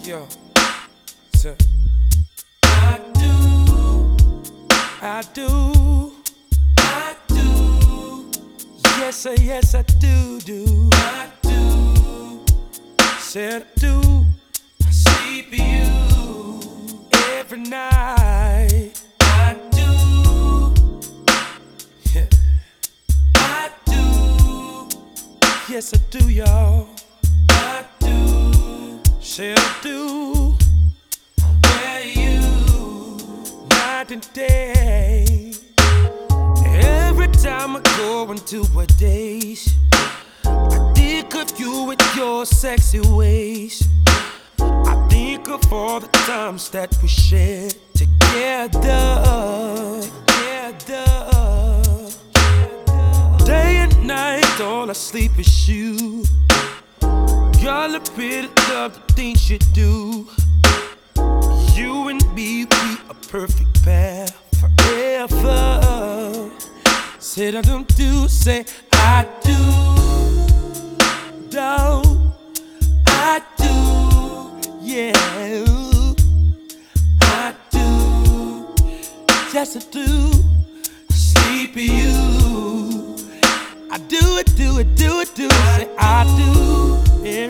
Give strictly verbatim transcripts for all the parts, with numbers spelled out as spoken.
Yo, so I do, I do, I do. Yes, I, yes, I do, do. I do. Said I do. I sleep with you every night. I do. Yeah. I do. Yes, I do, y'all. I do. Said I do. Where you? Night and day. Every time I go into a daze, I think of you with your sexy ways. I think of all the times that we shared together, together. Day and night, all I sleep is you. Y'all a bit of the things you do. You and me, we a perfect pair forever. Said I don't do, say I do. Do, I do, yeah. I do, yes I do. Sleep with you. I do it, do it, do it, do it. Say I do, yeah.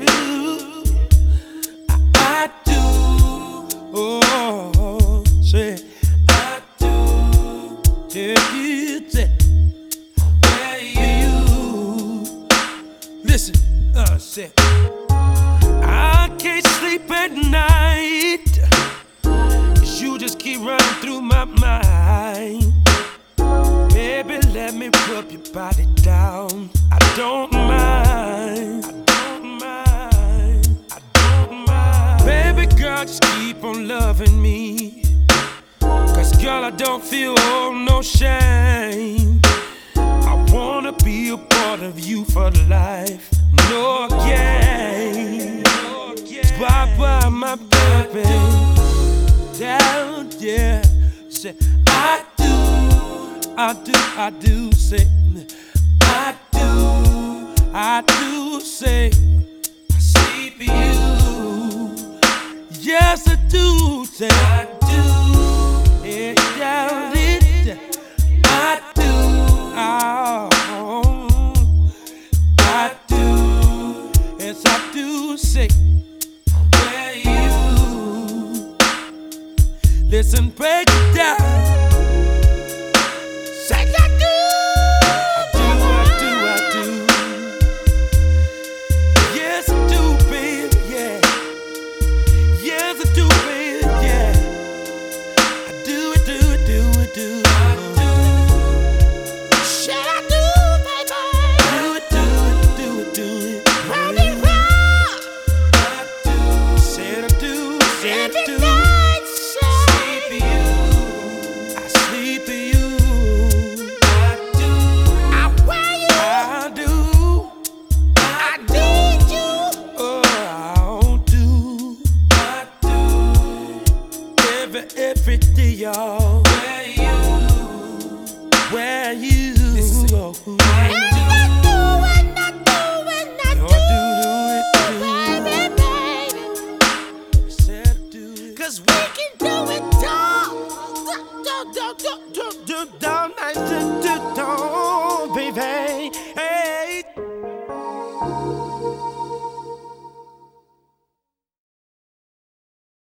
I, I do, oh, say I do, yeah, you say. Where you? Listen, uh, say I can't sleep at night, 'cause you just keep running through my mind. Baby, let me rub your body down. I don't mind. I don't mind. I don't mind. Baby girl, just keep on loving me. 'Cause girl, I don't feel oh, no shame. I wanna be a part of you for life. No game. Bye bye, my baby. Down, yeah. Say, I do. I do, I do say, I do, I do say, I sleep with you. Yes, I do say, I do, yeah, down it, I do, oh, I do, yes, I do say, where you? Listen, break it down. Every day, y'all. Where you? Where you? Go? I do, I do, I do, I do, baby, baby. Said I do, 'cause we can do it all. Do, do, do, do, do, do, do, do, do, do, baby.